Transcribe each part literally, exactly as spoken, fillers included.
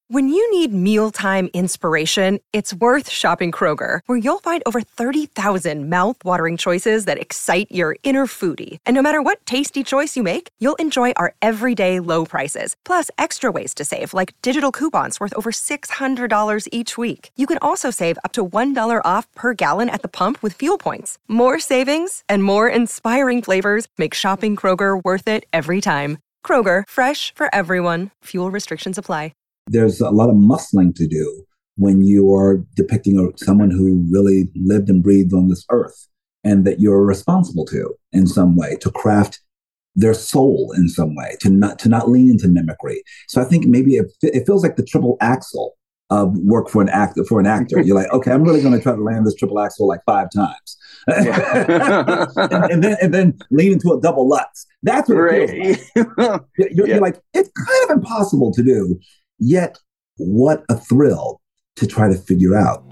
When you need mealtime inspiration, it's worth shopping Kroger, where you'll find over thirty thousand mouth-watering choices that excite your inner foodie. And no matter what tasty choice you make, you'll enjoy our everyday low prices, plus extra ways to save, like digital coupons worth over six hundred dollars each week. You can also save up to one dollar off per gallon at the pump with fuel points. More savings and more inspiring flavors make shopping Kroger worth it every time. Kroger, fresh for everyone. Fuel restrictions apply. There's a lot of muscling to do when you are depicting someone who really lived and breathed on this earth, and that you're responsible to in some way, to craft their soul in some way, to not to not lean into mimicry. So I think maybe it, it feels like the triple axel of work for an actor. For an actor, you're like, okay, I'm really going to try to land this triple axel like five times, and, and then and then lean into a double Lutz. That's what it feels like. You're, you're, yeah. you're like, it's kind of impossible to do. Yet, what a thrill to try to figure out.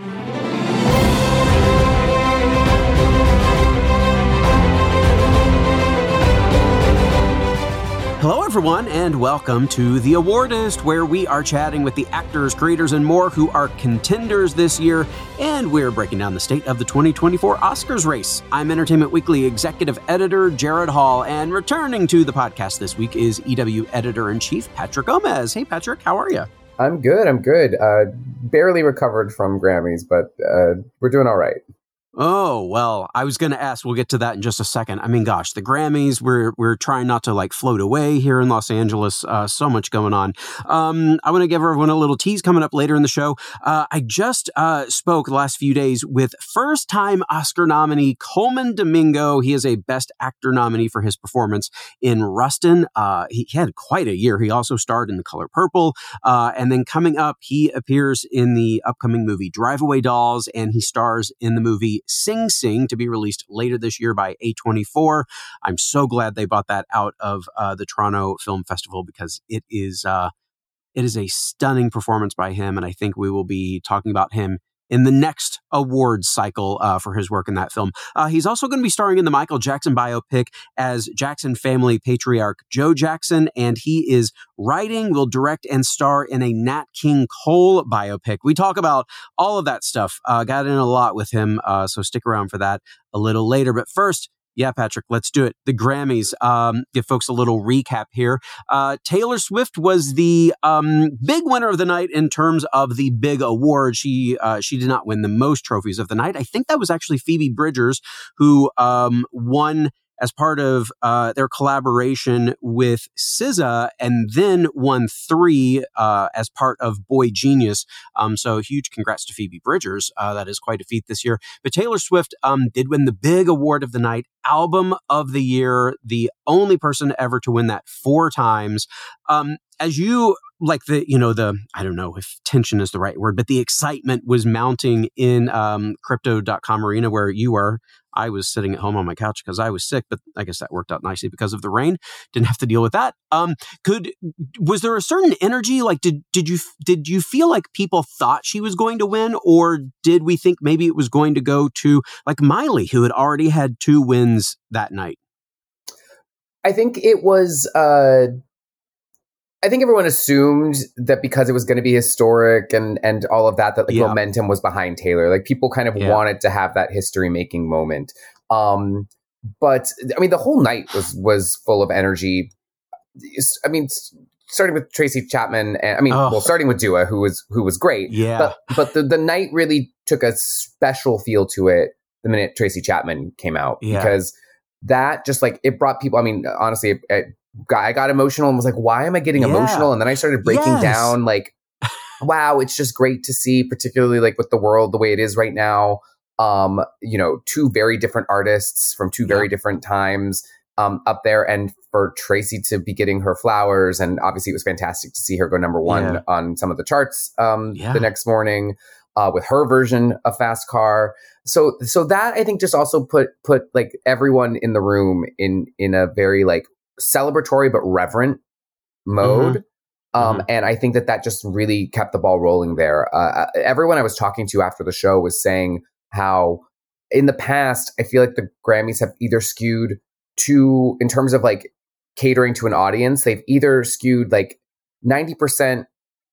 Hello, everyone, and welcome to The Awardist, where we are chatting with the actors, creators, and more who are contenders this year, and we're breaking down the state of the twenty twenty-four Oscars race. I'm Entertainment Weekly executive editor Jared Hall, and returning to the podcast this week is E W editor-in-chief Patrick Gomez. Hey, Patrick, how are you? I'm good. I'm good. Uh, barely recovered from Grammys, but uh, we're doing all right. Oh, well, I was going to ask, we'll get to that in just a second. I mean, gosh, the Grammys, we're we're trying not to like float away here in Los Angeles. Uh, so much going on. Um, I want to give everyone a little tease coming up later in the show. Uh, I just uh, spoke the last few days with first-time Oscar nominee Colman Domingo. He is a Best Actor nominee for his performance in Rustin. Uh, he, he had quite a year. He also starred in The Color Purple. Uh, and then coming up, he appears in the upcoming movie Drive Away Dolls, and he stars in the movie Sing Sing, to be released later this year by A twenty-four. I'm so glad they bought that out of uh, the Toronto Film Festival, because it is uh, it is a stunning performance by him, and I think we will be talking about him in the next awards cycle uh, for his work in that film. Uh, he's also going to be starring in the Michael Jackson biopic as Jackson family patriarch Joe Jackson, and he is writing, will direct, and star in a Nat King Cole biopic. We talk about all of that stuff. Uh, got in a lot with him, uh, so stick around for that a little later. But first, yeah, Patrick, let's do it. The Grammys. Um, give folks a little recap here. Uh, Taylor Swift was the um, big winner of the night in terms of the big award. She uh, she did not win the most trophies of the night. I think that was actually Phoebe Bridgers who um, won as part of uh, their collaboration with S Z A, and then won three uh, as part of Boy Genius. Um, so huge congrats to Phoebe Bridgers. Uh, that is quite a feat this year. But Taylor Swift um, did win the big award of the night, Album of the Year, the only person ever to win that four times. Um, as you like the, you know, the, I don't know if tension is the right word, but the excitement was mounting in um, crypto dot com arena where you were. I was sitting at home on my couch because I was sick, but I guess that worked out nicely because of the rain. Didn't have to deal with that. Um, could was there a certain energy? Like, did did you did you feel like people thought she was going to win, or did we think maybe it was going to go to like Miley, who had already had two wins that night? I think it was. Uh, I think everyone assumed that because it was going to be historic and and all of that, that like yeah. momentum was behind Taylor. Like people kind of yeah. wanted to have that history making moment. Um, but I mean, the whole night was was full of energy. I mean, starting with Tracy Chapman, and I mean, oh. well, starting with Dua, who was who was great. Yeah. But but the the night really took a special feel to it the minute Tracy Chapman came out, yeah. because that just like it brought people. I mean, honestly, it, it, I got emotional and was like, why am I getting yeah. emotional? And then I started breaking yes. down like, wow, it's just great to see, particularly like with the world the way it is right now. Um, you know, two very different artists from two very yeah. different times um, up there. And for Tracy to be getting her flowers. And obviously it was fantastic to see her go number one yeah. on some of the charts um, yeah. the next morning uh, with her version of Fast Car. So so that I think just also put put like everyone in the room in in a very like celebratory but reverent mode. Mm-hmm. Um, mm-hmm. And I think that that just really kept the ball rolling there. Uh, everyone I was talking to after the show was saying how in the past, I feel like the Grammys have either skewed to, in terms of like catering to an audience, they've either skewed like ninety percent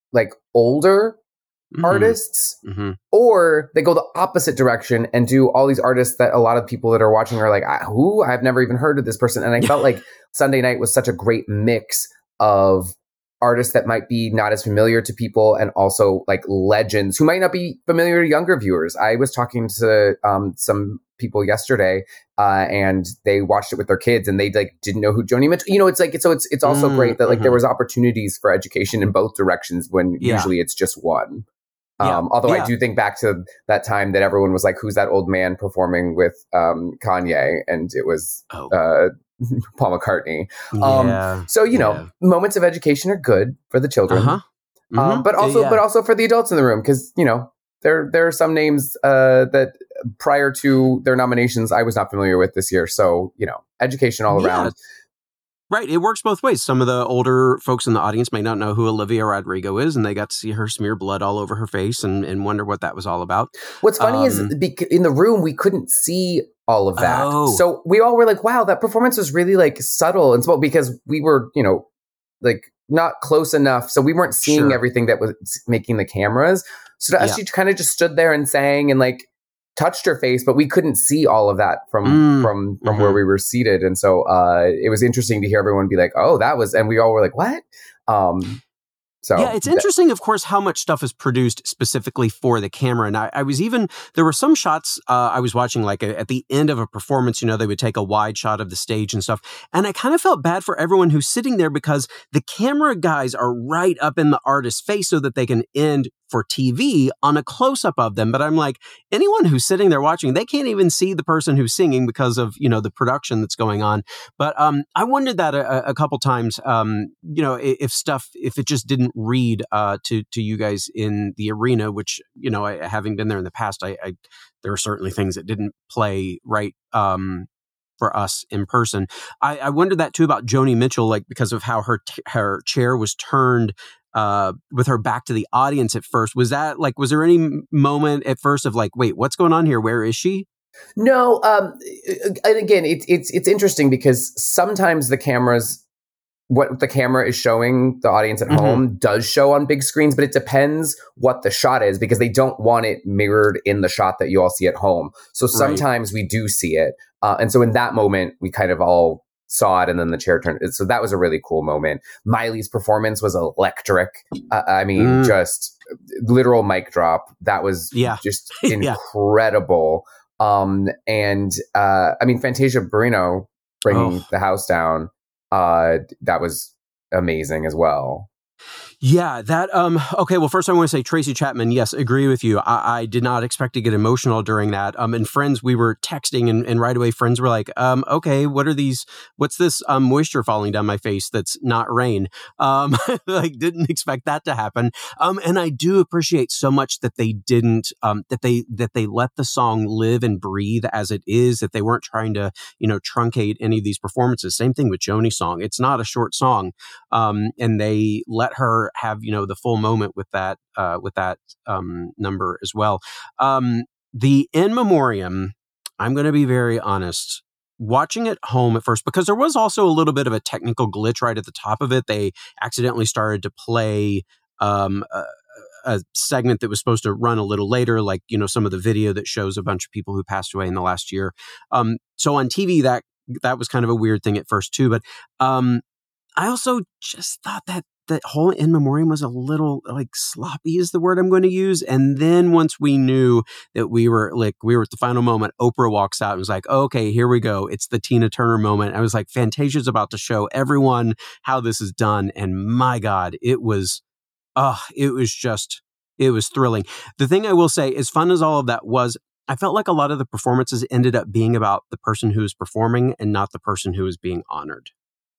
like older Mm-hmm. artists, mm-hmm. or they go the opposite direction and do all these artists that a lot of people that are watching are like, I, who? I've never even heard of this person. And I felt like Sunday night was such a great mix of artists that might be not as familiar to people and also like legends who might not be familiar to younger viewers. I was talking to um, some people yesterday uh, and they watched it with their kids and they like didn't know who Joni Mitchell, you know, it's like, so it's, it's also mm, great that like mm-hmm. there was opportunities for education in both directions when yeah. usually it's just one. Yeah. Um, although yeah. I do think back to that time that everyone was like, who's that old man performing with um, Kanye? And it was oh. uh, Paul McCartney. Yeah. Um, so, you know, yeah. moments of education are good for the children, uh-huh. mm-hmm. um, but also yeah. but also for the adults in the room. Because, you know, there, there are some names uh, that prior to their nominations, I was not familiar with this year. So, you know, education all yeah. around. Right. It works both ways. Some of the older folks in the audience may not know who Olivia Rodrigo is, and they got to see her smear blood all over her face and, and wonder what that was all about. What's funny um, is in the room, we couldn't see all of that. Oh. So we all were like, wow, that performance was really like subtle and small because we were, you know, like not close enough. So we weren't seeing sure. everything that was making the cameras. So to us, yeah. she kind of just stood there and sang and like touched her face, but we couldn't see all of that from mm. from from mm-hmm. where we were seated. And so uh, it was interesting to hear everyone be like, oh, that was, and we all were like, what? Um, so yeah, it's interesting, of course, how much stuff is produced specifically for the camera. And I, I was even, there were some shots uh, I was watching, like a, at the end of a performance, you know, they would take a wide shot of the stage and stuff. And I kind of felt bad for everyone who's sitting there because the camera guys are right up in the artist's face so that they can end for T V on a close-up of them. But I'm like, anyone who's sitting there watching, they can't even see the person who's singing because of, you know, the production that's going on. But um, I wondered that a, a couple times, um, you know, if stuff, if it just didn't read uh, to to you guys in the arena, which, you know, I, having been there in the past, I, I there are certainly things that didn't play right um, for us in person. I, I wondered that too about Joni Mitchell, like because of how her t- her chair was turned uh, with her back to the audience at first. Was that like, was there any moment at first of like, wait, what's going on here? Where is she? No. Um, and again, it's, it's, it's interesting because sometimes the cameras, what the camera is showing the audience at mm-hmm. home does show on big screens, but it depends what the shot is because they don't want it mirrored in the shot that you all see at home. So sometimes right. we do see it. Uh, and so in that moment, we kind of all saw it and then the chair turned. So that was a really cool moment. Miley's performance was electric. Uh, I mean, mm. just literal mic drop. That was yeah. just incredible. yeah. Um, and uh, I mean, Fantasia Barrino bringing oh. the house down. Uh, that was amazing as well. Yeah, that, um, okay, well, first I want to say Tracy Chapman, yes, agree with you. I, I did not expect to get emotional during that. Um, and friends, we were texting and, and right away friends were like, um, okay, what are these, what's this um, moisture falling down my face that's not rain? Um, like, didn't expect that to happen. Um, and I do appreciate so much that they didn't, um, that they, that they let the song live and breathe as it is, that they weren't trying to, you know, truncate any of these performances. Same thing with Joni's song. It's not a short song. Um, and they let her have, you know, the full moment with that, uh, with that, um, number as well. Um, the In Memoriam, I'm going to be very honest, watching it home at first, because there was also a little bit of a technical glitch right at the top of it. They accidentally started to play, um, a, a segment that was supposed to run a little later, like, you know, some of the video that shows a bunch of people who passed away in the last year. Um, so on T V, that, that was kind of a weird thing at first too. But, um, I also just thought that that whole In Memoriam was a little like sloppy is the word I'm going to use. And then once we knew that we were like, we were at the final moment, Oprah walks out and was like, oh, okay, here we go. It's the Tina Turner moment. I was like, Fantasia's about to show everyone how this is done. And my God, it was, uh, it was just, it was thrilling. The thing I will say, as fun as all of that was, I felt like a lot of the performances ended up being about the person who was performing and not the person who was being honored.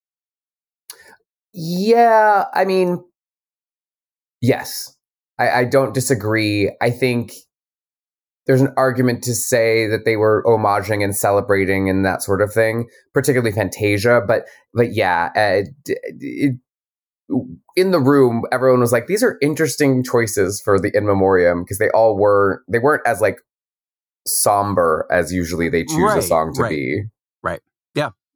Yeah, I mean, yes, I, I don't disagree. I think there's an argument to say that they were homaging and celebrating and that sort of thing, particularly Fantasia. But, but yeah, uh, it, in the room, everyone was like, these are interesting choices for the In Memoriam because they all were, they weren't as like somber as usually they choose right, a song to right, be. Right. Yeah.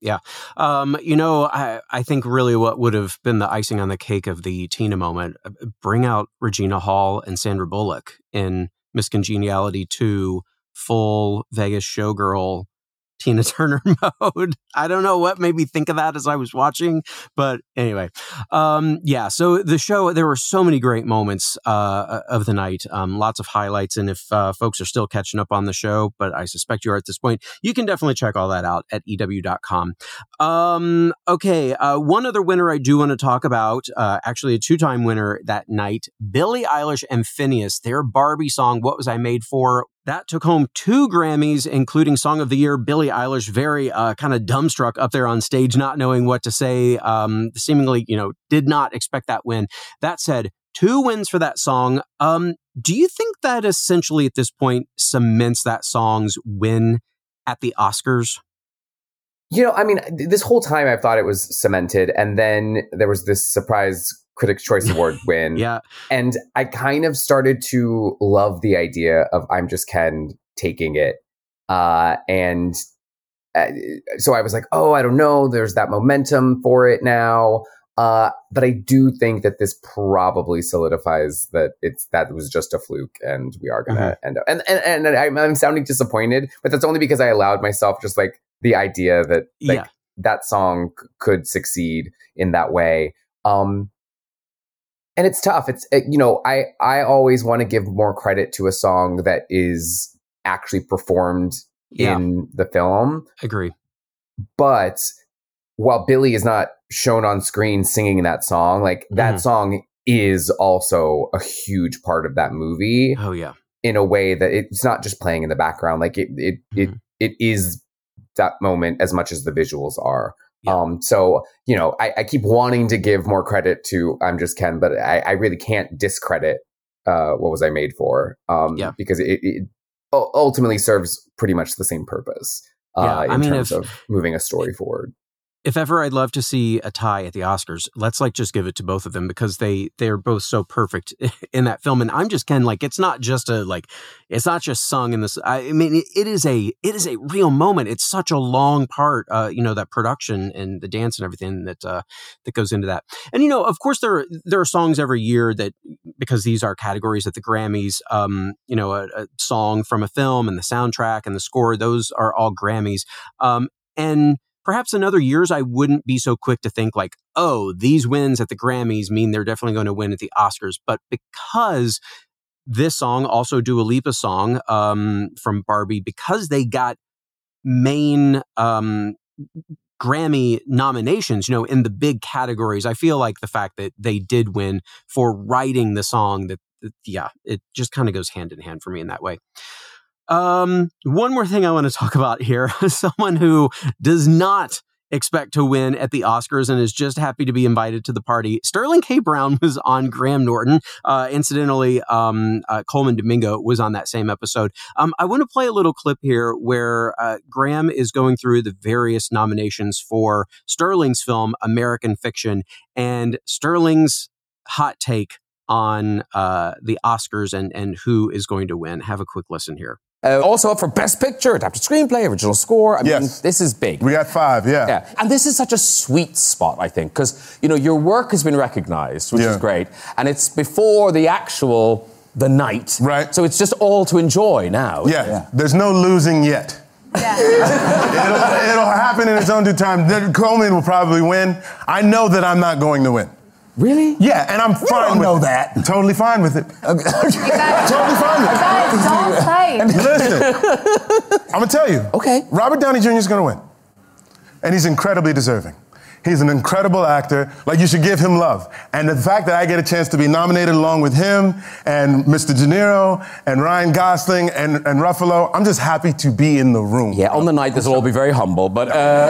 Yeah. Um, you know, I, I think really what would have been the icing on the cake of the Tina moment, bring out Regina Hall and Sandra Bullock in Miss Congeniality two, full Vegas showgirl Tina Turner mode. I don't know what made me think of that as I was watching, but anyway, um, yeah. So the show, there were so many great moments uh, of the night, um, lots of highlights. And if uh, folks are still catching up on the show, but I suspect you are at this point, you can definitely check all that out at E W dot com. Um, okay, uh, one other winner I do want to talk about, uh, actually a two-time winner that night, Billie Eilish and Finneas, their Barbie song, What Was I Made For? That took home two Grammys, including Song of the Year. Billie Eilish, very uh, kind of dumbstruck up there on stage, not knowing what to say, um, seemingly, you know, did not expect that win. That said, two wins for that song. Um, do you think that essentially at this point cements that song's win at the Oscars? You know, I mean, this whole time I've thought it was cemented. And then there was this surprise Critics' Choice Award win. Yeah. And I kind of started to love the idea of I'm Just Ken taking it. Uh, and uh, so I was like, oh, I don't know. There's that momentum for it now. Uh, but I do think that this probably solidifies that it's that was just a fluke and we are going to mm-hmm. end up. And, and, and I'm, I'm sounding disappointed, but that's only because I allowed myself just like the idea that like yeah. that song c- could succeed in that way. Um, And it's tough. It's, it, you know, I, I always want to give more credit to a song that is actually performed yeah. in the film. Agree. But while Billie is not shown on screen singing that song, like that mm-hmm. song is also a huge part of that movie. Oh, yeah. In a way that it's not just playing in the background. Like it, it, mm-hmm. it, it is that moment as much as the visuals are. Yeah. Um, so, you know, I, I keep wanting to give more credit to I'm Just Ken, but I, I really can't discredit uh, What Was I Made For? Um, yeah. Because it, it ultimately serves pretty much the same purpose uh, yeah. in I mean, terms if, of moving a story forward. If ever I'd love to see a tie at the Oscars, let's like just give it to both of them because they they're both so perfect in that film. And I'm Just Ken, like it's not just a like it's not just sung in this. I mean, it, it is a it is a real moment. It's such a long part, uh, you know, that production and the dance and everything that uh, that goes into that. And you know, of course, there are, there are songs every year that because these are categories at the Grammys. Um, you know, a, a song from a film and the soundtrack and the score; those are all Grammys. Um, and Perhaps in other years, I wouldn't be so quick to think like, oh, these wins at the Grammys mean they're definitely going to win at the Oscars. But because this song, also Dua Lipa's song um, from Barbie, because they got main um, Grammy nominations, you know, in the big categories, I feel like the fact that they did win for writing the song, that, that yeah, it just kind of goes hand in hand for me in that way. Um, one more thing I want to talk about here. Someone who does not expect to win at the Oscars and is just happy to be invited to the party. Sterling K. Brown was on Graham Norton. Uh, incidentally, um, uh, Coleman Domingo was on that same episode. Um, I want to play a little clip here where uh, Graham is going through the various nominations for Sterling's film, American Fiction, and Sterling's hot take on uh, the Oscars and, and who is going to win. Have a quick listen here. Uh, also up for Best Picture, Adapted Screenplay, Original Score. I yes. mean, this is big. We got five, yeah. Yeah, and this is such a sweet spot, I think, because, you know, your work has been recognized, which yeah. is great, and it's before the actual, the night. Right. So it's just all to enjoy now. Yeah, yeah. There's no losing yet. Yeah. it'll, it'll happen in its own due time. Coleman will probably win. I know that I'm not going to win. Really? Yeah, and I'm we fine don't with know it. that. Totally fine with it. You guys, totally fine with it. Guys, don't say. Listen, I'm gonna tell you. Okay. Robert Downey Junior is gonna win, and he's incredibly deserving. He's an incredible actor. Like, you should give him love. And the fact that I get a chance to be nominated along with him and Mister De Niro and Ryan Gosling and, and Ruffalo, I'm just happy to be in the room. Yeah, on the night this will all be very humble, but uh,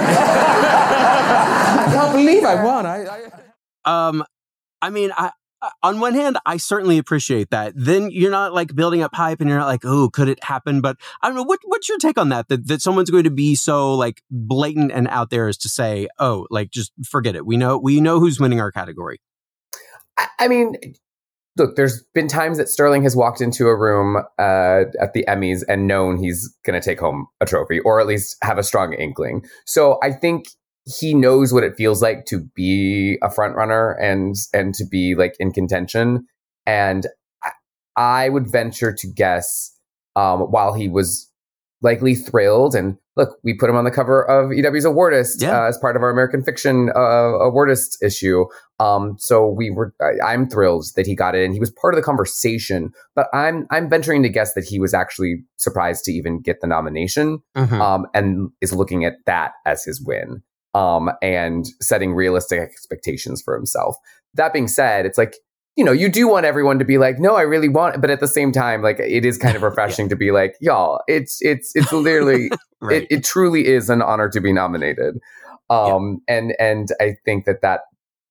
I can't believe I won. I, I... Um. I mean, I, on one hand, I certainly appreciate that. Then you're not like building up hype and you're not like, oh, could it happen? But I don't know, what, what's your take on that? That that someone's going to be so like blatant and out there as to say, oh, like just forget it. We know we know who's winning our category. I, I mean, look, there's been times that Sterling has walked into a room uh, at the Emmys and known he's going to take home a trophy or at least have a strong inkling. So I think he knows what it feels like to be a front runner and and to be like in contention. And I, I would venture to guess, um, while he was likely thrilled, and look, we put him on the cover of E W's Awardist yeah. uh, as part of our American Fiction uh, Awardist issue. Um, so we were, I, I'm thrilled that he got it, and he was part of the conversation. But I'm, I'm venturing to guess that he was actually surprised to even get the nomination, Mm-hmm. um, and is looking at that as his win, um, and setting realistic expectations for himself. That being said, it's like, you know, you do want everyone to be like, no, I really want it. But at the same time, like, it is kind of refreshing yeah. to be like, y'all, it's, it's, it's literally, right. it, it truly is an honor to be nominated. Um, yeah. and, and I think that that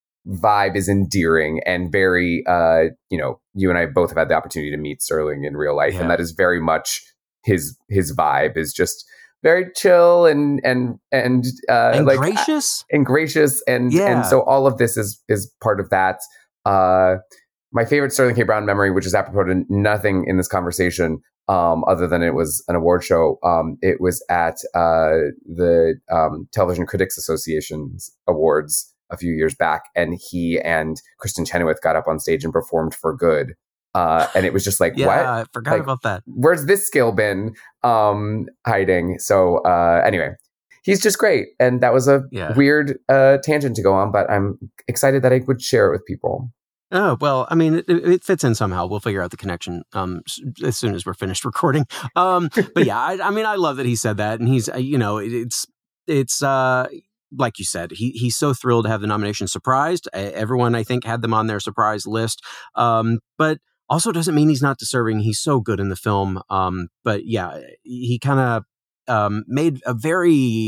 vibe is endearing and very, uh, you know, you and I both have had the opportunity to meet Sterling in real life. Yeah. And that is very much his, his vibe is just very chill and, and, and, uh, and like gracious and gracious. And, yeah. and so all of this is, is part of that. Uh, my favorite Sterling K. Brown memory, which is apropos to nothing in this conversation, um, other than it was an award show. Um, it was at uh, the um, Television Critics Association's awards a few years back, and he and Kristen Chenoweth got up on stage and performed For Good. Uh, and it was just like, yeah, what? I forgot like, about that. Where's this skill been um, hiding? So uh, anyway. He's just great. And that was a yeah. weird uh, tangent to go on, but I'm excited that I would share it with people. Oh, well, I mean, it, it fits in somehow. We'll figure out the connection um, as soon as we're finished recording. Um, but yeah, I, I mean, I love that he said that. And he's, uh, you know, it, it's, it's uh, like you said, he he's so thrilled to have the nomination. Surprised. Uh, everyone, I think, had them on their surprise list. Um, but also doesn't mean he's not deserving. He's so good in the film. Um, but yeah, he kind of, Um, made a very,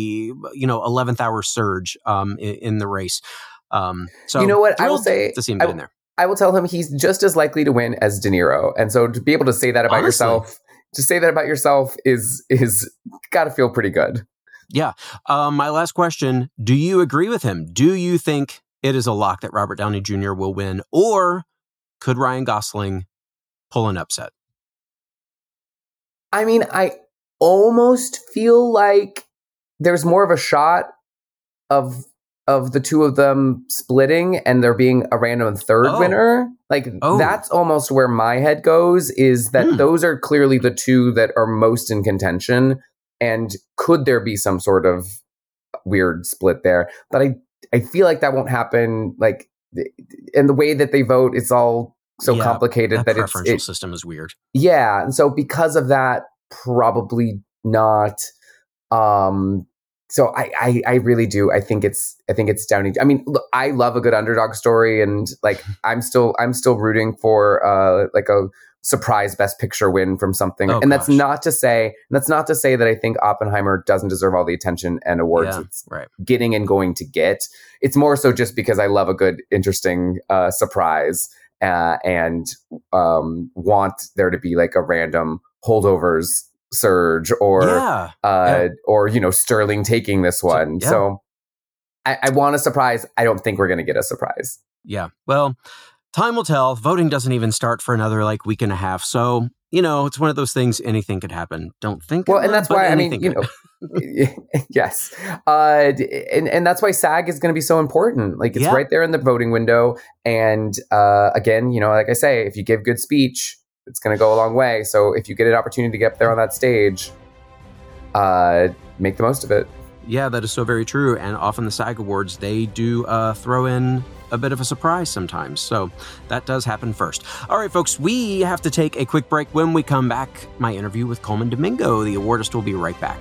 you know, eleventh hour surge um, in, in the race. Um, so you know what I will say to see him I, get in there. I will tell him he's just as likely to win as De Niro, and so to be able to say that about Honestly. yourself, to say that about yourself is is got to feel pretty good. Yeah. Um, my last question: do you agree with him? Do you think it is a lock that Robert Downey Junior will win, or could Ryan Gosling pull an upset? I mean, I. almost feel like there's more of a shot of of the two of them splitting and there being a random third oh. winner. Like oh. that's almost where my head goes, is that mm. those are clearly the two that are most in contention. And could there be some sort of weird split there? But I I feel like that won't happen. Like, and the way that they vote, it's all so yeah, complicated that that preferential it's it, system is weird. Yeah, and so because of that, probably not. Um, so I, I, I really do. I think it's, I think it's Downey. I mean, look, I love a good underdog story, and like, I'm still, I'm still rooting for uh, like a surprise Best Picture win from something. Oh, and gosh. that's not to say, that's not to say that I think Oppenheimer doesn't deserve all the attention and awards yeah, it's right. getting and going to get. It's more so just because I love a good, interesting uh, surprise uh, and um, want there to be like a random holdovers surge or yeah, uh yeah. or you know Sterling taking this one. So, yeah. so I, I want a surprise. I don't think we're gonna get a surprise. Yeah, well, time will tell. Voting doesn't even start for another like week and a half, so you know it's one of those things. Anything could happen. Don't think well it and will, that's why I mean you could. know yes uh and, and that's why SAG is going to be so important. Like it's yeah. right there in the voting window, and uh again, you know, like I say, if you give good speech, it's going to go a long way. So if you get an opportunity to get up there on that stage, uh, make the most of it. Yeah, that is so very true. And often the SAG Awards, they do uh, throw in a bit of a surprise sometimes. So that does happen first. All right, folks, we have to take a quick break. When we come back, my interview with Colman Domingo, the awardist, will be right back.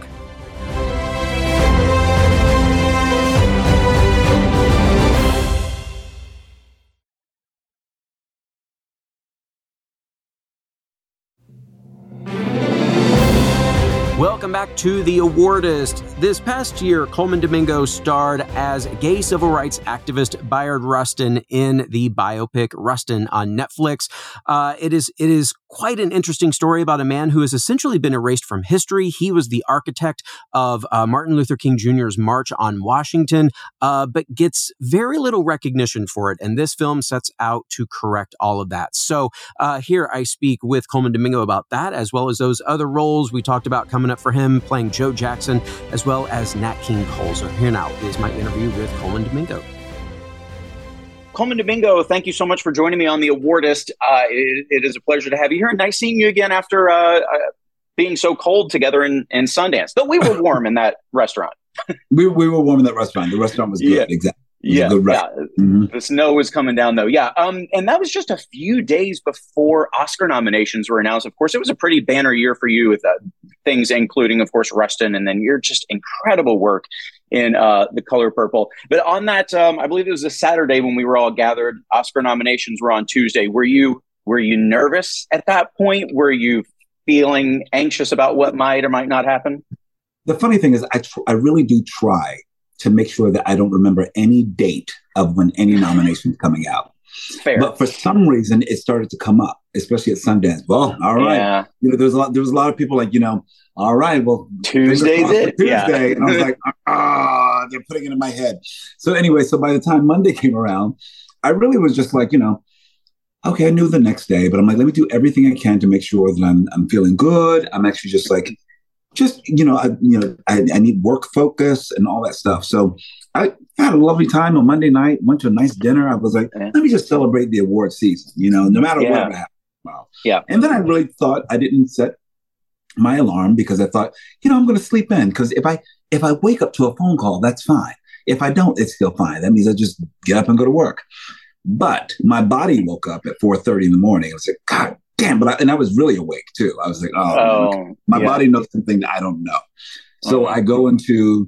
Welcome back to The Awardist. This past year, Colman Domingo starred as gay civil rights activist Bayard Rustin in the biopic Rustin on Netflix. Uh, it is it is quite an interesting story about a man who has essentially been erased from history. He was the architect of uh, Martin Luther King Junior's March on Washington, uh, but gets very little recognition for it. And this film sets out to correct all of that. So uh, here I speak with Colman Domingo about that, as well as those other roles we talked about coming coming up for him, playing Joe Jackson, as well as Nat King Cole. So here now is my interview with Colman Domingo. Colman Domingo, thank you so much for joining me on The Awardist. Uh, it, it is a pleasure to have you here, and nice seeing you again after uh, uh, being so cold together in, in Sundance. Though we were warm in that restaurant. we we were warm in that restaurant. The restaurant was good. Yeah. Exactly. Yeah, good yeah. Mm-hmm. The snow was coming down, though. Yeah, um, and that was just a few days before Oscar nominations were announced. Of course, it was a pretty banner year for you with uh, things including, of course, Rustin, and then your just incredible work in uh, The Color Purple. But on that, um, I believe it was a Saturday when we were all gathered. Oscar nominations were on Tuesday. Were you were you nervous at that point? Were you feeling anxious about what might or might not happen? The funny thing is, I tr- I really do try to make sure that I don't remember any date of when any nomination is coming out. Fair. But for some reason, it started to come up, especially at Sundance. Well, all right. Yeah. You know, there was a lot. There was a lot of people like, you know, all right. Well, Tuesday's it. Tuesday, Yeah. and I was like, ah, they're putting it in my head. So anyway, so by the time Monday came around, I really was just like, you know, okay, I knew the next day, but I'm like, let me do everything I can to make sure that I'm I'm feeling good. I'm actually just like. Just, you know, I, you know, I, I need work focus and all that stuff. So I had a lovely time on Monday night, went to a nice dinner. I was like, yeah. let me just celebrate the award season, you know, no matter yeah. what happens. Wow. Yeah. And then I really thought I didn't set my alarm because I thought, you know, I'm going to sleep in because if I if I wake up to a phone call, that's fine. If I don't, it's still fine. That means I just get up and go to work. But my body woke up at four thirty in the morning. I was like, God damn, but I, and I was really awake too. I was like, oh, oh man, my yeah. body knows something that I don't know. So oh. I go into,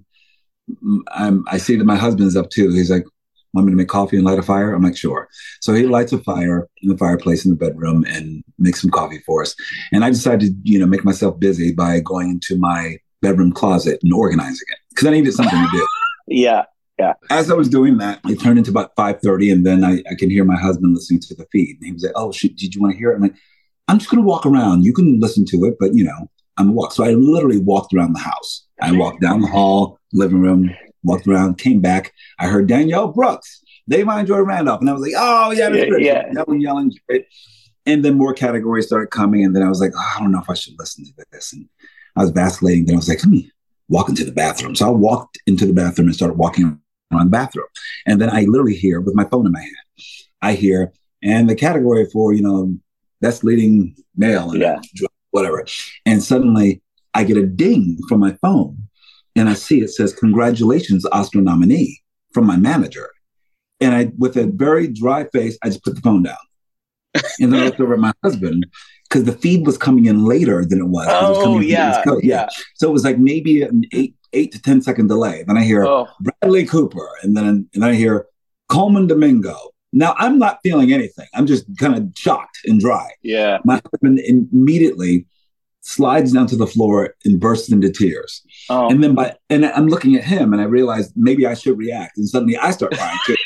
I'm, I see that my husband's up too. He's like, want me to make coffee and light a fire? I'm like, sure. So he lights a fire in the fireplace in the bedroom and makes some coffee for us. And I decided to, you know, make myself busy by going into my bedroom closet and organizing it because I needed something to do. yeah. Yeah. As I was doing that, it turned into about five thirty, and then I, I can hear my husband listening to the feed. And he was like, oh, shoot, did you want to hear it? I'm like, I'm just going to walk around. You can listen to it, but, you know, I'm walk. So I literally walked around the house. I walked down the hall, living room, walked around, came back. I heard Danielle Brooks, Dave Joy Randolph. And I was like, oh, yeah, that's great. Yeah. So yelling, yelling. Right? And then more categories started coming. And then I was like, oh, I don't know if I should listen to this. And I was vacillating. Then I was like, let me walk into the bathroom. So I walked into the bathroom and started walking around the bathroom. And then I literally hear, with my phone in my hand, I hear, and the category for, you know, best leading male and yeah. whatever. And suddenly I get a ding from my phone and I see it says, congratulations, Oscar nominee, from my manager. And I, with a very dry face, I just put the phone down. And then I looked over at my husband because the feed was coming in later than it was. Oh, it was coming yeah, yeah. yeah. So it was like maybe an eight, eight to ten second delay. Then I hear oh. Bradley Cooper. And then, and then I hear Colman Domingo. Now, I'm not feeling anything. I'm just kind of shocked and dry. Yeah. My husband immediately slides down to the floor and bursts into tears. Oh. And then by and I'm looking at him and I realize maybe I should react. And suddenly I start crying too.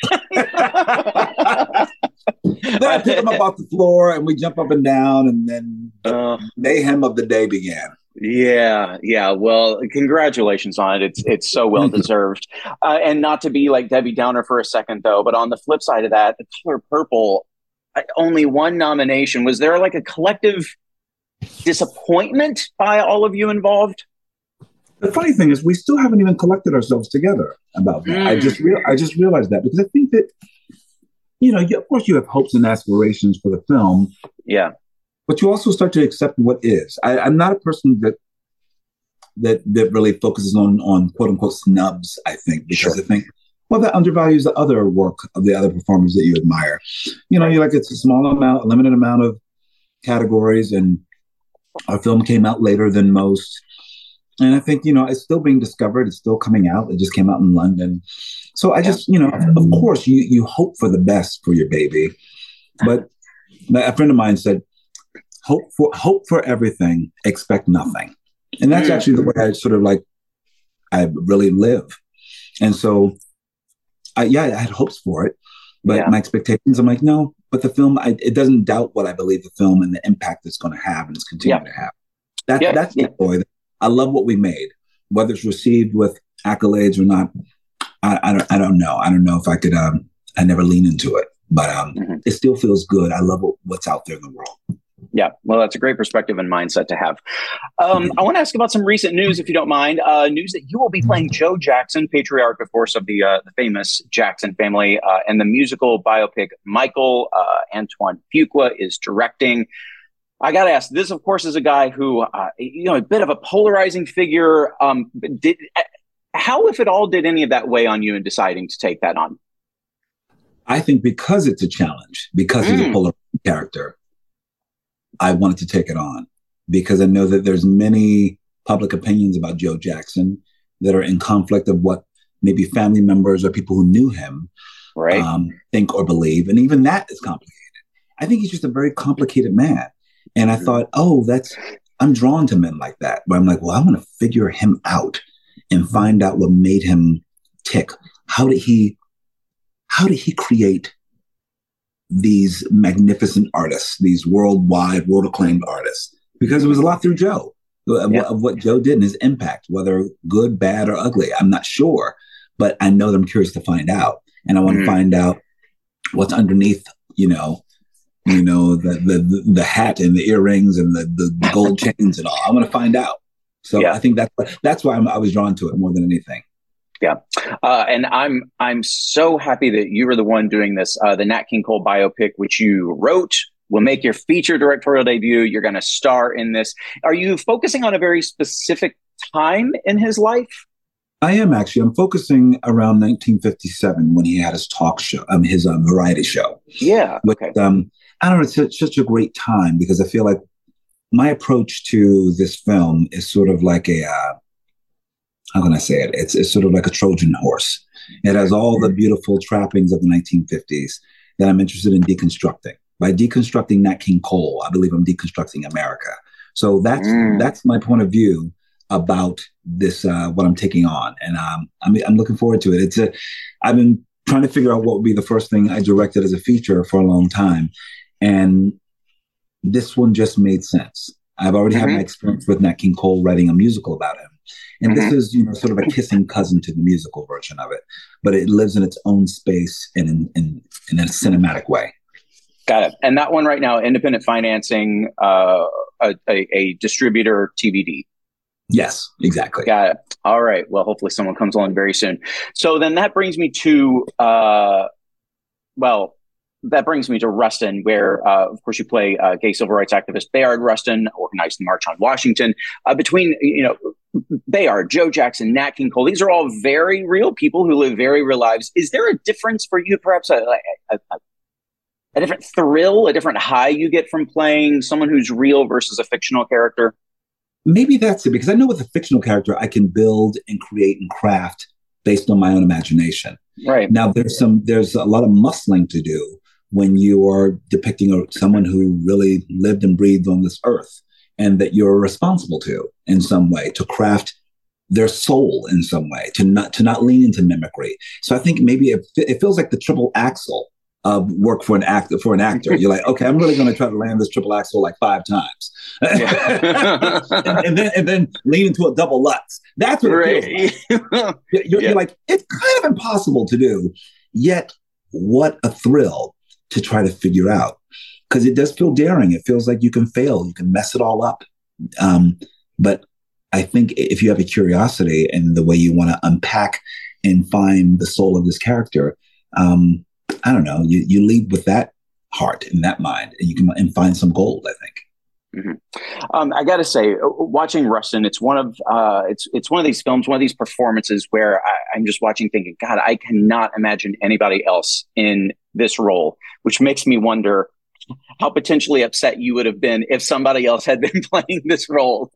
Then I pick him up off the floor and we jump up and down, and then the uh, mayhem of the day began. Yeah, yeah. Well, congratulations on it. It's it's so well deserved. Uh, and not to be like Debbie Downer for a second, though, but on the flip side of that, The Color Purple, only one nomination. Was there like a collective disappointment by all of you involved? The funny thing is, we still haven't even collected ourselves together about that. Mm. I just real I just realized that because I think that, you know, you, of course, you have hopes and aspirations for the film. Yeah. But you also start to accept what is. I, I'm not a person that that that really focuses on on quote unquote snubs. I think because sure. I think well that undervalues the other work of the other performers that you admire. You know, you like it's a small amount, a limited amount of categories, and our film came out later than most. And I think, you know, it's still being discovered. It's still coming out. It just came out in London. So I just, you know, of course, you you hope for the best for your baby. But a friend of mine said, hope for hope for everything, expect nothing. And that's actually the way I sort of like, I really live. And so, I, yeah, I had hopes for it. But yeah. my expectations, I'm like, no, but the film, I, it doesn't doubt what I believe the film and the impact it's going to have and it's continuing yeah. to have. That, yeah. That's yeah. the joy. I love what we made, whether it's received with accolades or not. I, I don't. I don't know. I don't know if I could. Um, I never lean into it, but um, mm-hmm. it still feels good. I love what, what's out there in the world. Yeah, well, that's a great perspective and mindset to have. Um, I want to ask about some recent news, if you don't mind. Uh, news that you will be playing Joe Jackson, patriarch, of course, of the, uh, the famous Jackson family, uh, and the musical biopic Michael. uh, Antoine Fuqua is directing. I got to ask, this, of course, is a guy who, uh, you know, a bit of a polarizing figure. Um, did how, if at all, did any of that weigh on you in deciding to take that on? I think because it's a challenge, because mm. he's a polarizing character, I wanted to take it on because I know that there's many public opinions about Joe Jackson that are in conflict of what maybe family members or people who knew him right. um, think or believe. And even that is complicated. I think he's just a very complicated man. And I thought, oh, that's, I'm drawn to men like that, where I'm like, well, I want to figure him out and find out what made him tick. How did he, how did he create these magnificent artists, these worldwide, world acclaimed artists? Because it was a lot through Joe, of, yeah. of what Joe did and his impact, whether good, bad, or ugly. I'm not sure, but I know that I'm curious to find out. And I want mm-hmm. to find out what's underneath, you know, you know, the, the, the hat and the earrings and the, the gold chains and all. I want to find out. So yeah. I think that's, that's why I'm, I was drawn to it more than anything. Yeah. Uh, and I'm I'm so happy that you were the one doing this. Uh, the Nat King Cole biopic, which you wrote, will make your feature directorial debut. You're going to star in this. Are you focusing on a very specific time in his life? I am actually. I'm focusing around nineteen fifty-seven when he had his talk show, um, his um, variety show. Yeah. With, okay. Um, I don't know. It's such, such a great time because I feel like my approach to this film is sort of like a. Uh, How can I say it? It's, it's sort of like a Trojan horse. It has all the beautiful trappings of the nineteen fifties that I'm interested in deconstructing. By deconstructing Nat King Cole, I believe I'm deconstructing America. So that's mm. that's my point of view about this, uh, what I'm taking on. And um, I'm, I'm looking forward to it. It's a, I've been trying to figure out what would be the first thing I directed as a feature for a long time. And this one just made sense. I've already mm-hmm. had my experience with Nat King Cole writing a musical about him. And mm-hmm. this is, you know, sort of a kissing cousin to the musical version of it, but it lives in its own space and in, in, in a cinematic way. Got it. And that one right now, independent financing, uh, a, a, a distributor, T B D. Yes, exactly. Got it. All right. Well, hopefully someone comes along very soon. So then that brings me to, uh, well, that brings me to Rustin, where, uh, of course, you play uh, gay civil rights activist Bayard Rustin, organized the March on Washington. Uh, between, you know, Bayard, Joe Jackson, Nat King Cole, these are all very real people who live very real lives. Is there a difference for you, perhaps a, a, a, a different thrill, a different high you get from playing someone who's real versus a fictional character? Maybe that's it, because I know with a fictional character, I can build and create and craft based on my own imagination. Right. Now, there's some, there's a lot of muscling to do when you are depicting someone who really lived and breathed on this earth and that you're responsible to in some way, to craft their soul in some way, to not to not lean into mimicry. So I think maybe it, it feels like the triple axle of work for an actor. For an actor, you're like, okay, I'm really going to try to land this triple axle like five times, yeah. and, and then and then lean into a double Lutz. That's what it feels like. You're, you're, yeah. you're like, it's kind of impossible to do, yet what a thrill to try to figure out, because it does feel daring. It feels like you can fail, you can mess it all up. Um, but I think if you have a curiosity and the way you want to unpack and find the soul of this character, um, I don't know, you, you lead with that heart and that mind, and you can and find some gold, I think. Mm-hmm. Um, I got to say, watching Rustin, it's one of uh, it's it's one of these films, one of these performances where I, I'm just watching, thinking, God, I cannot imagine anybody else in this role, which makes me wonder how potentially upset you would have been if somebody else had been playing this role.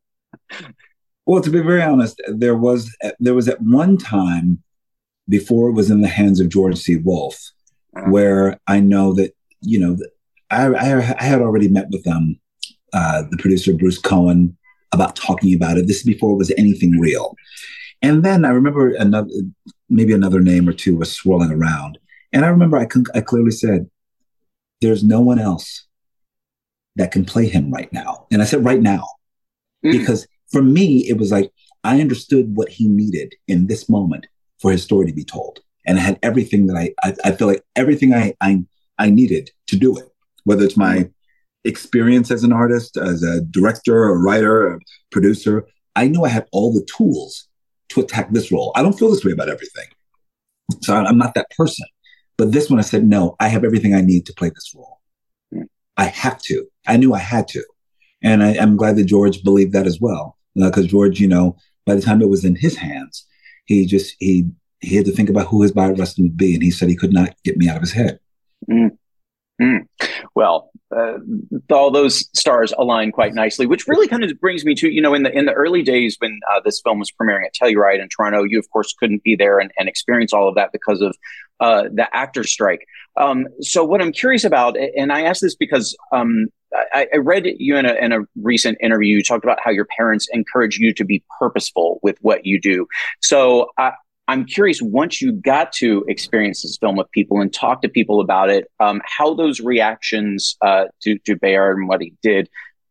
Well, to be very honest, there was there was at one time before it was in the hands of George C. Wolfe, uh-huh. where I know that you know I I, I had already met with them. Uh, the producer, Bruce Cohen, about talking about it. This is before it was anything real. And then I remember another, maybe another name or two was swirling around. And I remember I, con- I clearly said, there's no one else that can play him right now. And I said right now, mm. because for me, it was like, I understood what he needed in this moment for his story to be told. And I had everything that I, I, I feel like everything I, I, I needed to do it, whether it's my experience as an artist, as a director, a writer, a producer. I knew I had all the tools to attack this role. I don't feel this way about everything. So I'm not that person. But this one, I said, no, I have everything I need to play this role. I have to. I knew I had to. And I, I'm glad that George believed that as well. Because uh, George, you know, by the time it was in his hands, he just, he he had to think about who his Bayard Rustin would be. And he said he could not get me out of his head. Mm. Mm. Well, uh, all those stars align quite nicely, which really kind of brings me to, you know, in the in the early days when uh, this film was premiering at Telluride in Toronto, you, of course, couldn't be there and, and experience all of that because of uh, the actor strike. Um, so what I'm curious about, and I ask this because um, I, I read you in a, in a recent interview, you talked about how your parents encourage you to be purposeful with what you do. So I, I'm curious, once you got to experience this film with people and talk to people about it, um, how those reactions uh, to, to Bayard and what he did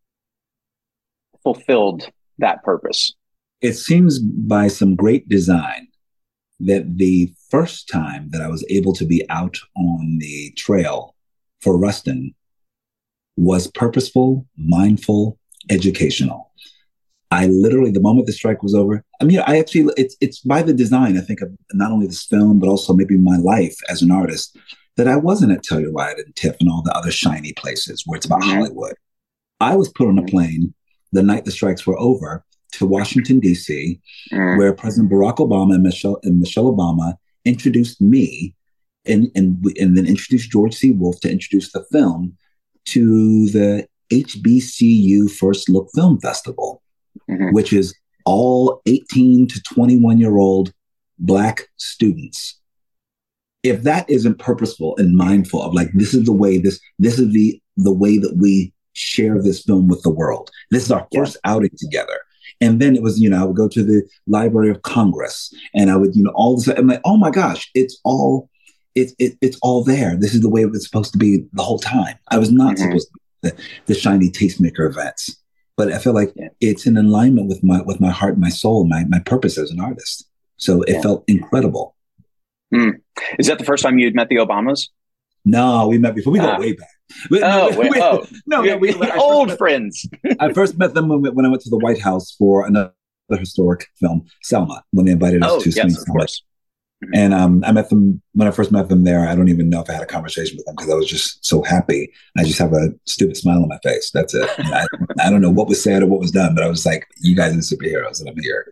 fulfilled that purpose. It seems by some great design that the first time that I was able to be out on the trail for Rustin was purposeful, mindful, educational. I literally, the moment the strike was over, I mean, I actually, it's it's by the design, I think, of not only this film, but also maybe my life as an artist, that I wasn't at Telluride and TIFF and all the other shiny places where it's about mm-hmm. Hollywood. I was put on a plane the night the strikes were over to Washington, D C, mm-hmm. where President Barack Obama and Michelle, and Michelle Obama introduced me and, and, and then introduced George C. Wolfe to introduce the film to the H B C U First Look Film Festival. Mm-hmm. Which is all eighteen to twenty-one year old Black students. If that isn't purposeful and mindful of like, this is the way this, this is the, the way that we share this film with the world. This is our first yeah. outing together. And then it was, you know, I would go to the Library of Congress and I would, you know, all this, I'm like, oh my gosh, it's all, it's, it, it's all there. This is the way it's supposed to be the whole time. I was not mm-hmm. supposed to be the, the shiny tastemaker events. But I feel like yeah. it's in alignment with my with my heart, my soul, my my purpose as an artist. So it yeah. felt incredible. Mm. Is that the first time you'd met the Obamas? No, we met before. We ah. go way back. We, oh, no, wait, we, oh. no, no, we, old met, friends. I first met them when, when I went to the White House for another historic film, Selma, when they invited us oh, to yes, screen of Selma. Course. And um, I met them when I first met them there. I don't even know if I had a conversation with them because I was just so happy. I just have a stupid smile on my face. That's it. I, I don't know what was said or what was done, but I was like, you guys are superheroes and I'm here.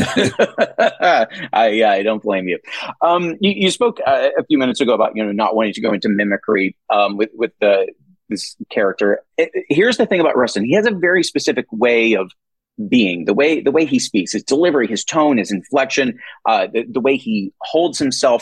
I, yeah, I don't blame you. Um, you, you spoke uh, a few minutes ago about, you know, not wanting to go into mimicry um, with, with the, this character. It, here's the thing about Rustin. He has a very specific way of being, the way the way he speaks, his delivery, his tone, his inflection, uh, the, the way he holds himself.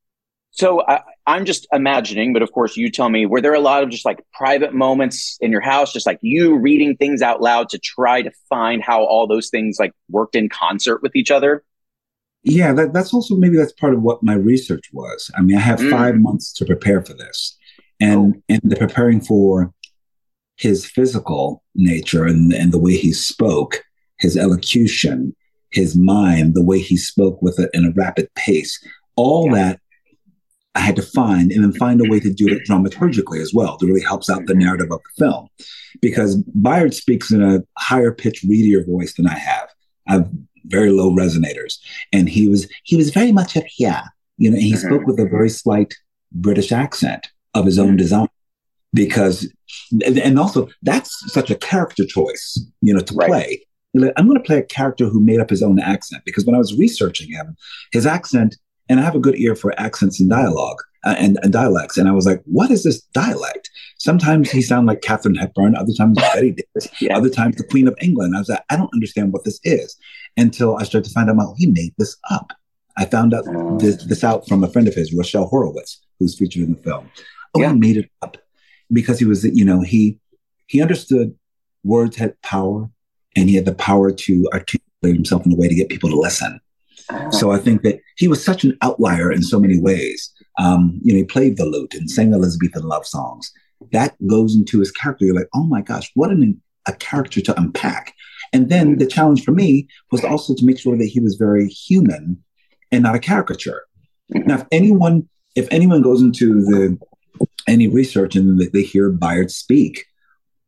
So I, I'm just imagining, but of course you tell me, were there a lot of just like private moments in your house, just like you reading things out loud to try to find how all those things like worked in concert with each other? Yeah, that, that's also, maybe that's part of what my research was. I mean, I had mm. five months to prepare for this. And, oh. and the preparing for his physical nature and, and the way he spoke, his elocution, his mind, the way he spoke with it in a rapid pace, all yeah. that I had to find and then find a way to do it dramaturgically as well, that really helps out the narrative of the film. Because Bayard speaks in a higher pitched, readier voice than I have. I have very low resonators. And he was he was very much up here, you know, and he mm-hmm. spoke with a very slight British accent of his own design. Because, and also that's such a character choice, you know, to right. play. I'm going to play a character who made up his own accent, because when I was researching him, his accent, and I have a good ear for accents and dialogue uh, and, and dialects. And I was like, what is this dialect? Sometimes he sounded like Katharine Hepburn, other times Betty Davis, yeah. other times the Queen of England. I was like, I don't understand what this is, until I started to find out, well, he made this up. I found out this, this out from a friend of his, Rochelle Horowitz, who's featured in the film. Oh, yeah. He made it up. Because he was, you know, he he understood words had power, and he had the power to articulate himself in a way to get people to listen. Uh-huh. So I think that he was such an outlier in so many ways. Um, you know, he played the lute and sang Elizabethan love songs. That goes into his character. You're like, oh my gosh, what an, a character to unpack. And then the challenge for me was also to make sure that he was very human and not a caricature. Mm-hmm. Now, if anyone, if anyone goes into the any research and they hear Bayard speak,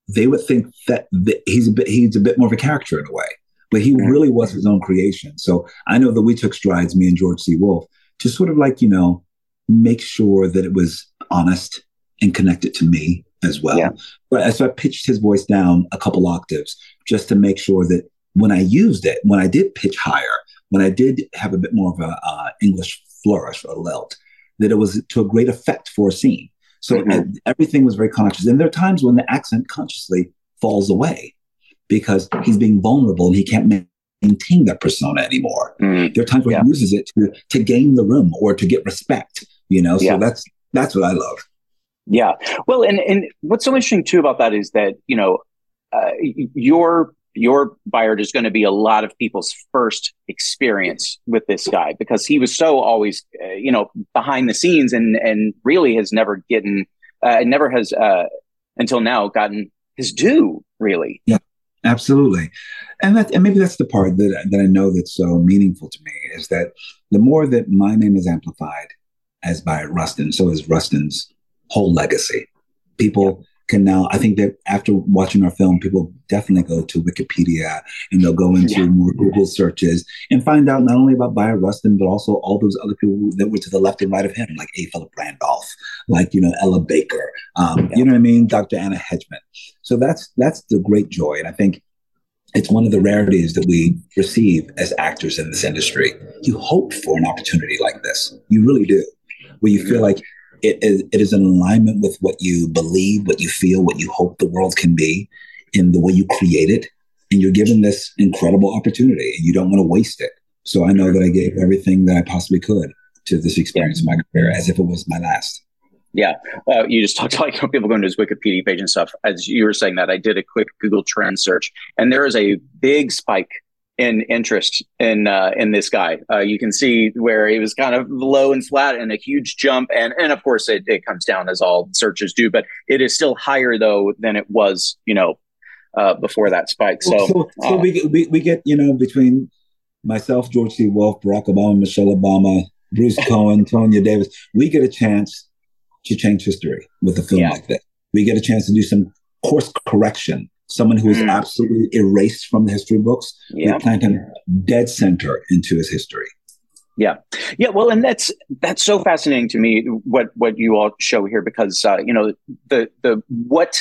they would think that th- he's a bit he's a bit more of a character in a way, but he Mm-hmm. really was his own creation. So I know that we took strides, me and George C. Wolfe, to sort of like, you know, make sure that it was honest and connected to me as well. Yeah. But so I pitched his voice down a couple octaves just to make sure that when I used it, when I did pitch higher, when I did have a bit more of a uh, English flourish or lilt, that it was to a great effect for a scene. So Mm-hmm. uh, everything was very conscious. And there are times when the accent consciously falls away because he's being vulnerable and he can't ma- maintain that persona anymore. Mm-hmm. There are times when Yeah. he uses it to, to gain the room or to get respect, you know? So Yeah. that's that's what I love. Yeah. Well, and, and what's so interesting too about that is that, you know, uh, your your Bayard is going to be a lot of people's first experience with this guy because he was so always, uh, you know, behind the scenes and and really has never gotten, uh, never has uh, until now gotten his due, really. Yeah, absolutely. And that, and maybe that's the part that that I know that's so meaningful to me is that the more that my name is amplified as Bayard Rustin, so is Rustin's whole legacy. People can now, I think that after watching our film, people definitely go to Wikipedia and they'll go into Yeah. more Google searches and find out not only about Bayard Rustin, but also all those other people that were to the left and right of him, like A. Philip Randolph, like, you know, Ella Baker, um, you know what I mean? Doctor Anna Hedgeman. So that's, that's the great joy. And I think it's one of the rarities that we receive as actors in this industry. You hope for an opportunity like this. You really do, where you feel like it is, it is in alignment with what you believe, what you feel, what you hope the world can be in the way you create it. And you're given this incredible opportunity and you don't want to waste it. So I know that I gave everything that I possibly could to this experience in my career as if it was my last. Yeah. Uh, you just talked like people going to his Wikipedia page and stuff. As you were saying that, I did a quick Google Trend search and there is a big spike in interest in uh, in this guy. Uh, you can see where he was kind of low and flat and a huge jump. And, and of course, it, it comes down as all searches do, but it is still higher, though, than it was, you know, uh, before that spike. So, so, so uh, we, we, we get, you know, between myself, George C. Wolfe, Barack Obama, Michelle Obama, Bruce Cohen, Tonya Davis, we get a chance to change history with a film Yeah. like this. We get a chance to do some course correction. Someone who is Mm. absolutely erased from the history books, Yeah. we plant him dead center into his history. Yeah, yeah. Well, and that's that's so fascinating to me what what you all show here because uh, you know the the what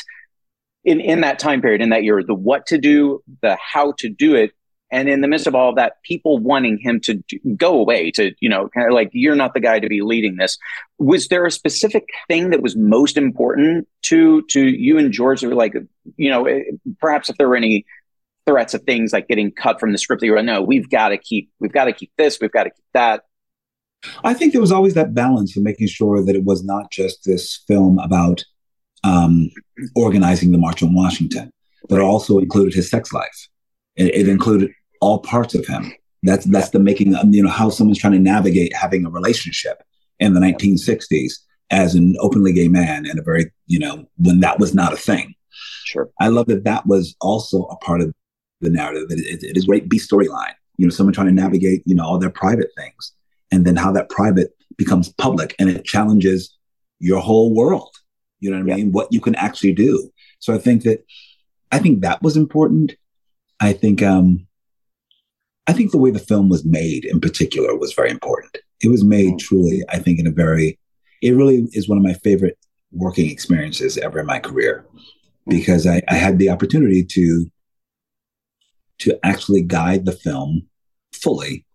in in that time period in that year, the what to do, the how to do it, and in the midst of all of that, people wanting him to do, go away to you know kind of like you're not the guy to be leading this. Was there a specific thing that was most important to to you and George? That were like you know perhaps if there were any threats of things like getting cut from the script that you were no, we've got to keep, we've got to keep this, we've got to keep that. I think there was always that balance of making sure that it was not just this film about um, organizing the March on Washington, but it also included his sex life. It, it included all parts of him. That's that's the making of, you know, how someone's trying to navigate having a relationship in the nineteen sixties as an openly gay man and a very, you know, when that was not a thing. Sure. I love that that was also a part of the narrative. It, it, it is a great B storyline. You know, someone trying to navigate, you know, all their private things, and then how that private becomes public, and it challenges your whole world. You know what I Yeah. mean? What you can actually do. So I think that, I think that was important. I think, um, I think the way the film was made in particular was very important. It was made Mm. truly, I think, in a very, it really is one of my favorite working experiences ever in my career, because I, I had the opportunity to to actually guide the film fully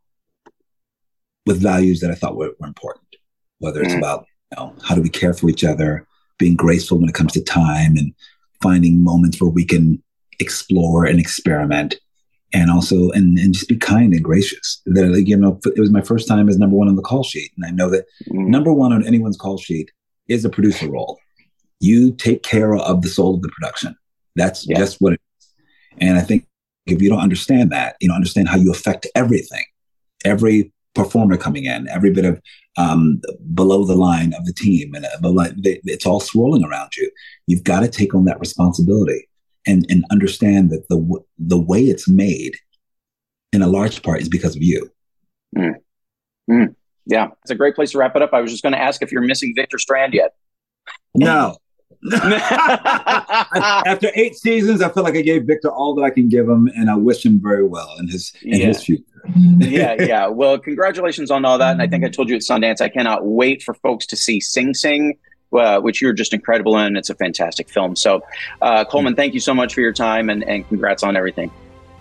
with values that I thought were, were important, whether it's Mm. about, you know, how do we care for each other, being graceful when it comes to time, and finding moments where we can explore and experiment, and also, and, and just be kind and gracious. That, like, you know, it was my first time as number one on the call sheet. And I know that Mm. number one on anyone's call sheet is a producer role. You take care of the soul of the production. That's Yeah. just what it is. And I think if you don't understand that, you don't understand how you affect everything, every performer coming in, every bit of um, below the line of the team, and uh, like, they, it's all swirling around you. You've got to take on that responsibility and, and understand that the the way it's made, in a large part, is because of you. Mm. Mm. Yeah, it's a great place to wrap it up. I was just going to ask if you're missing Victor Strand yet. No, After eight seasons, I feel like I gave Victor all that I can give him, and I wish him very well in his in yeah. his future. yeah, yeah. Well, congratulations on all that, and I think I told you at Sundance, I cannot wait for folks to see Sing Sing, uh, which you're just incredible in. It's a fantastic film. So, uh, Colman, thank you so much for your time, and, and congrats on everything.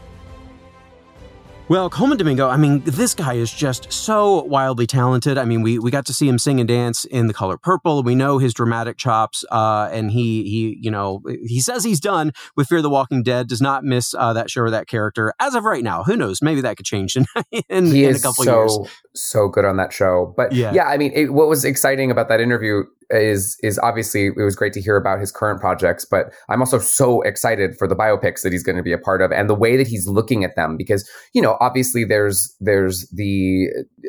Well, Colman Domingo, I mean, this guy is just so wildly talented. I mean, we we got to see him sing and dance in The Color Purple. We know his dramatic chops, uh, and he, he, you know, he says he's done with Fear the Walking Dead, does not miss uh, that show or that character. As of right now, who knows? Maybe that could change in, in, he in is a couple so, years. so good on that show. But yeah, yeah I mean, it, what was exciting about that interview is is obviously it was great to hear about his current projects, but I'm also so excited for the biopics that he's going to be a part of and the way that he's looking at them, because, you know, obviously there's there's the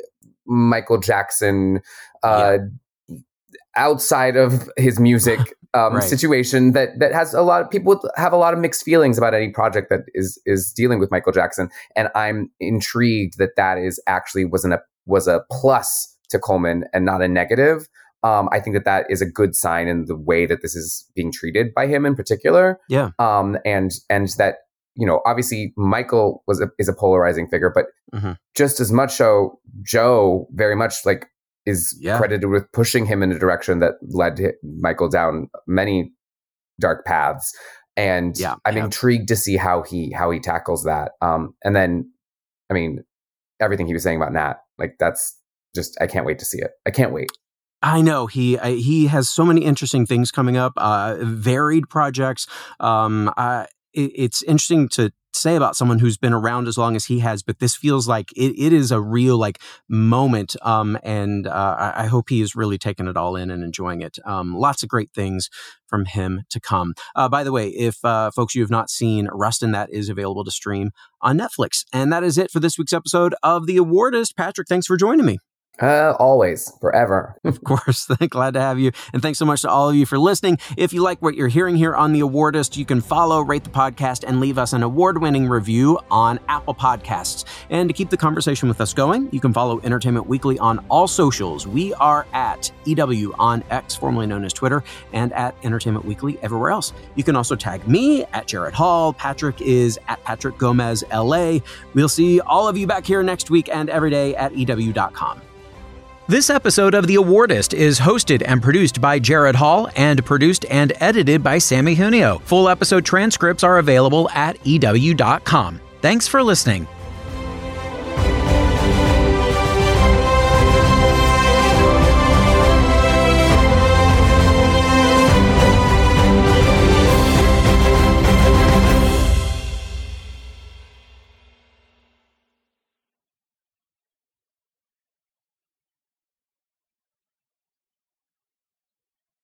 Michael Jackson uh, yeah. outside of his music um, right. situation that that has a lot of people have a lot of mixed feelings about any project that is is dealing with Michael Jackson, and I'm intrigued that that is actually wasn't a was a plus to Colman and not a negative. Um, I think that that is a good sign in the way that this is being treated by him in particular. Yeah. Um, and and that, you know, obviously Michael was a, is a polarizing figure, but mm-hmm. just as much so, Joe very much like is yeah. credited with pushing him in a direction that led Michael down many dark paths. And yeah, I'm yeah. intrigued to see how he how he tackles that. Um, and then, I mean, everything he was saying about Nat, like that's just I can't wait to see it. I can't wait. I know he uh, he has so many interesting things coming up, uh, varied projects. Um, uh, it, it's interesting to say about someone who's been around as long as he has, but this feels like it, it is a real like moment. Um, and uh, I, I hope he is really taking it all in and enjoying it. Um, lots of great things from him to come. Uh, by the way, if uh, folks you have not seen Rustin, that is available to stream on Netflix. And that is it for this week's episode of The Awardist. Patrick, thanks for joining me. Uh, always, forever. Of course. Glad to have you. And thanks so much to all of you for listening. If you like what you're hearing here on The Awardist, you can follow, rate the podcast, and leave us an award-winning review on Apple Podcasts. And to keep the conversation with us going, you can follow Entertainment Weekly on all socials. We are at E W on X, formerly known as Twitter, and at Entertainment Weekly everywhere else. You can also tag me at Jared Hall. Patrick is at Patrick Gomez L A. We'll see all of you back here next week and every day at E W dot com. This episode of The Awardist is hosted and produced by Jared Hall and produced and edited by Sammy Junio. Full episode transcripts are available at E W dot com. Thanks for listening.